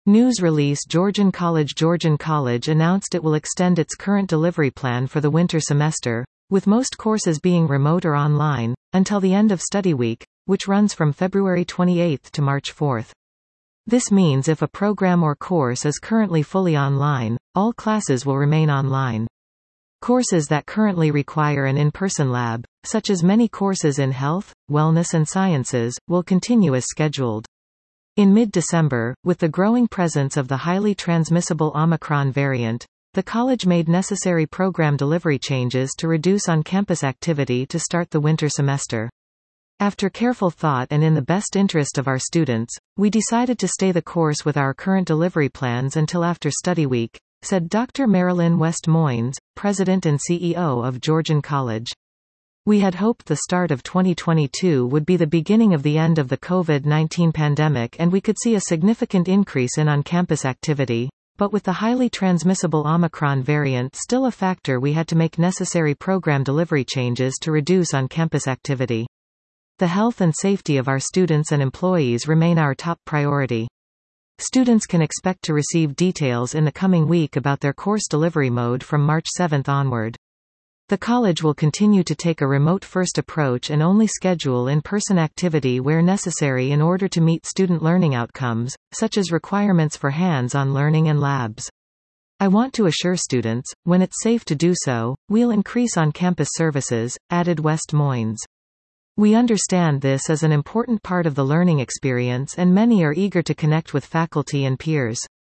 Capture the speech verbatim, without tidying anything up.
News release Georgian College Georgian College announced it will extend its current delivery plan for the winter semester, with most courses being remote or online, until the end of study week, which runs from February twenty-eighth to March fourth. This means if a program or course is currently fully online, all classes will remain online. Courses that currently require an in-person lab, such as many courses in health, wellness and sciences, will continue as scheduled. In mid-December, with the growing presence of the highly transmissible Omicron variant, the college made necessary program delivery changes to reduce on-campus activity to start the winter semester. After careful thought and in the best interest of our students, we decided to stay the course with our current delivery plans until after study week, said Doctor Marilyn West Moynes, President and C E O of Georgian College. We had hoped the start of twenty twenty-two would be the beginning of the end of the COVID nineteen pandemic and we could see a significant increase in on-campus activity, but with the highly transmissible Omicron variant still a factor, we had to make necessary program delivery changes to reduce on-campus activity. The health and safety of our students and employees remain our top priority. Students can expect to receive details in the coming week about their course delivery mode from March seventh onward. The college will continue to take a remote-first approach and only schedule in-person activity where necessary in order to meet student learning outcomes, such as requirements for hands-on learning and labs. I want to assure students, when it's safe to do so, we'll increase on-campus services, added West Moynes. We understand this is an important part of the learning experience and many are eager to connect with faculty and peers.